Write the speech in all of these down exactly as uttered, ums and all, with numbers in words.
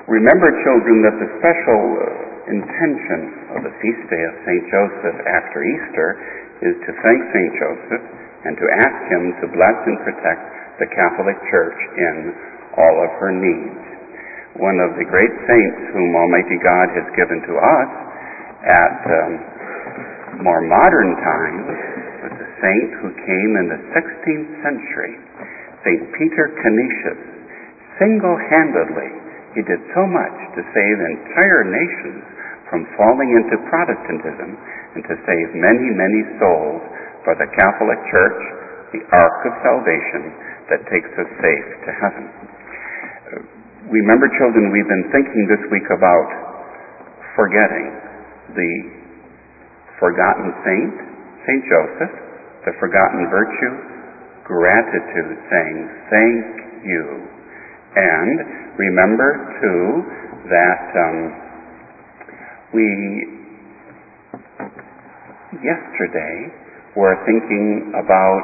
Remember, children, that the special uh, intention of the feast day of Saint Joseph after Easter is to thank Saint Joseph and to ask him to bless and protect the Catholic Church in all of her needs. One of the great saints whom Almighty God has given to us at um, more modern times was a saint who came in the sixteenth century, Saint Peter Canisius. Single-handedly, he did so much to save entire nations from falling into Protestantism and to save many, many souls for the Catholic Church, the Ark of Salvation that takes us safe to heaven. Uh, remember, children, we've been thinking this week about forgetting the forgotten saint, Saint Joseph, the forgotten virtue, gratitude, saying thank you. And remember, too, that um, we yesterday were thinking about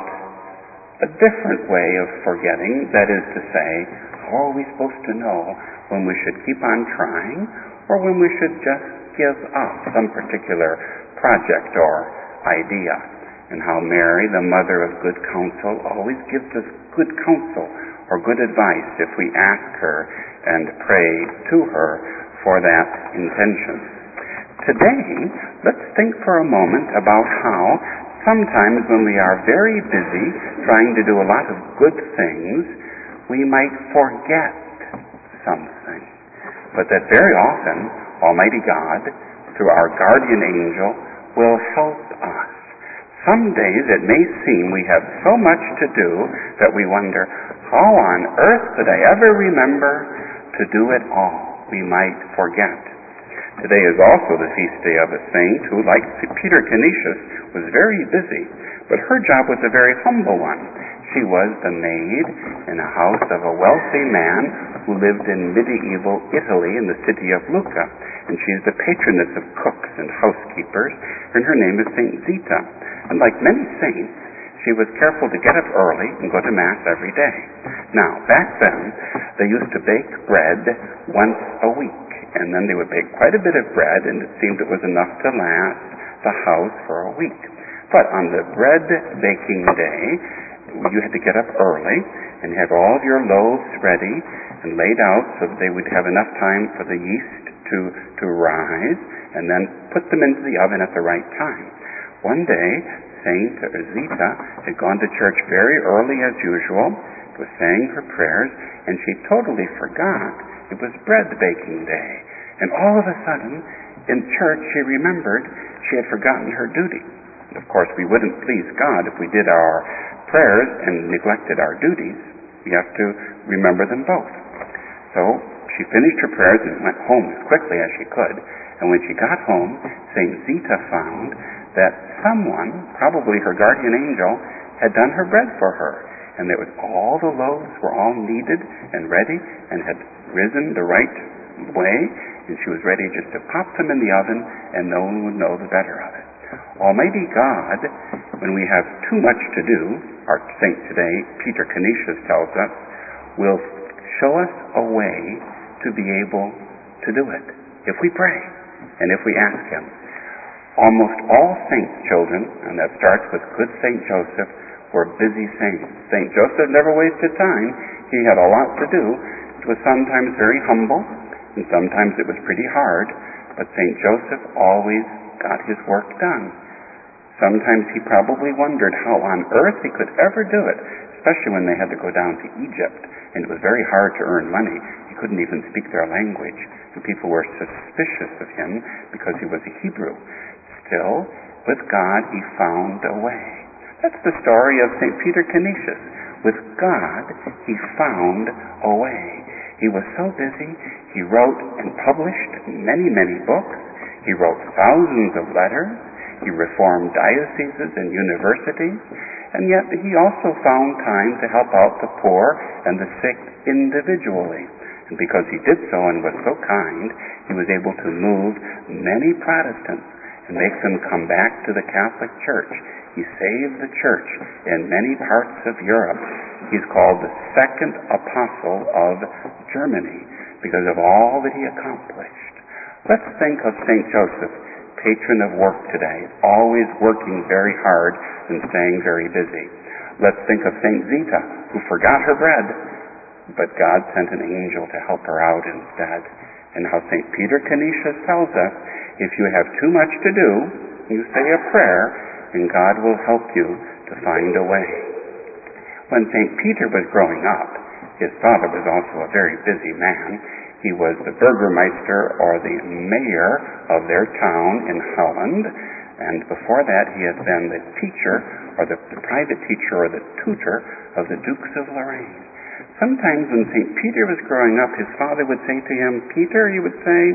a different way of forgetting, that is to say, how are we supposed to know when we should keep on trying or when we should just give up some particular project or idea, and how Mary, the mother of good counsel, always gives us good counsel or good advice if we ask her and pray to her for that intention. Today, let's think for a moment about how sometimes when we are very busy trying to do a lot of good things, we might forget something, but that very often Almighty God, through our guardian angel, will help us. Some days it may seem we have so much to do that we wonder, how on earth could I ever remember to do it all? We might forget. Today is also the feast day of a saint who, like Peter Canisius, was very busy, but her job was a very humble one. She was the maid in a house of a wealthy man who lived in medieval Italy in the city of Lucca, and she is the patroness of cooks and housekeepers, and her name is Saint Zita. And like many saints, she was careful to get up early and go to Mass every day. Now, back then, they used to bake bread once a week, and then they would bake quite a bit of bread, and it seemed it was enough to last the house for a week. But on the bread baking day, you had to get up early and have all of your loaves ready and laid out so that they would have enough time for the yeast to, to rise, and then put them into the oven at the right time. One day, Saint Zita had gone to church very early as usual, was saying her prayers, and she totally forgot it was bread baking day. And all of a sudden, in church, she remembered she had forgotten her duty. Of course, we wouldn't please God if we did our prayers and neglected our duties. We have to remember them both. So she finished her prayers and went home as quickly as she could. And when she got home, Saint Zita found that someone, probably her guardian angel, had done her bread for her. And that was all the loaves were all kneaded and ready and had risen the right way, and she was ready just to pop them in the oven and no one would know the better of it. Almighty God, when we have too much to do, our saint today, Peter Canisius, tells us, will show us a way to be able to do it if we pray and if we ask him. Almost all saints' children, and that starts with good Saint Joseph, were busy saints. Saint Joseph never wasted time. He had a lot to do. It was sometimes very humble, and sometimes it was pretty hard, but Saint Joseph always got his work done. Sometimes he probably wondered how on earth he could ever do it, especially when they had to go down to Egypt, and it was very hard to earn money. He couldn't even speak their language, and people were suspicious of him because he was a Hebrew. Still, with God, he found a way. That's the story of Saint Peter Canisius. With God, he found a way. He was so busy, he wrote and published many, many books. He wrote thousands of letters. He reformed dioceses and universities. And yet he also found time to help out the poor and the sick individually. And because he did so and was so kind, he was able to move many Protestants and make them come back to the Catholic Church. He saved the church in many parts of Europe. He's called the second apostle of Germany because of all that he accomplished. Let's think of Saint Joseph, patron of work today, always working very hard and staying very busy. Let's think of Saint Zita, who forgot her bread, but God sent an angel to help her out instead. And how Saint Peter Canisius tells us, if you have too much to do, you say a prayer, and God will help you to find a way. When Saint Peter was growing up, his father was also a very busy man. He was the burgermeister, or the mayor, of their town in Holland, and before that he had been the teacher, or the, the private teacher, or the tutor of the Dukes of Lorraine. Sometimes when Saint Peter was growing up, his father would say to him, Peter, he would say,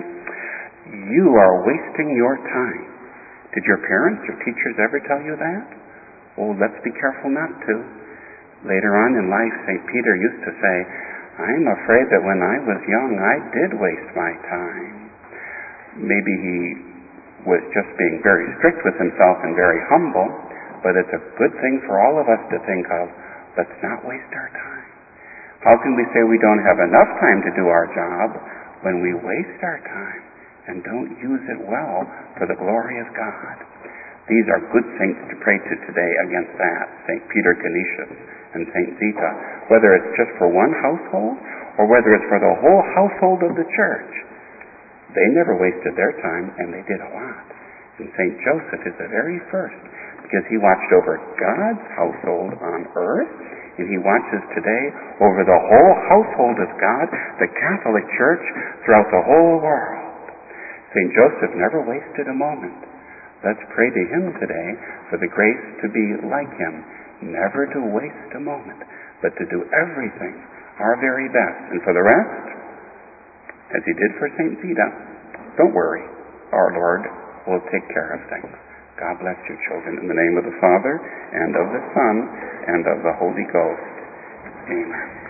you are wasting your time. Did your parents or teachers ever tell you that? Oh, let's be careful not to. Later on in life, Saint Peter used to say, I'm afraid that when I was young, I did waste my time. Maybe he was just being very strict with himself and very humble, but it's a good thing for all of us to think of, let's not waste our time. How can we say we don't have enough time to do our job when we waste our time and don't use it well for the glory of God? These are good saints to pray to today against that, Saint Peter Canisius and Saint Zita, whether it's just for one household or whether it's for the whole household of the church. They never wasted their time, and they did a lot. And Saint Joseph is the very first, because he watched over God's household on earth, and he watches today over the whole household of God, the Catholic Church, throughout the whole world. Saint Joseph never wasted a moment. Let's pray to him today for the grace to be like him, never to waste a moment, but to do everything our very best. And for the rest, as he did for Saint Zita, don't worry, our Lord will take care of things. God bless you, children, in the name of the Father, and of the Son, and of the Holy Ghost. Amen.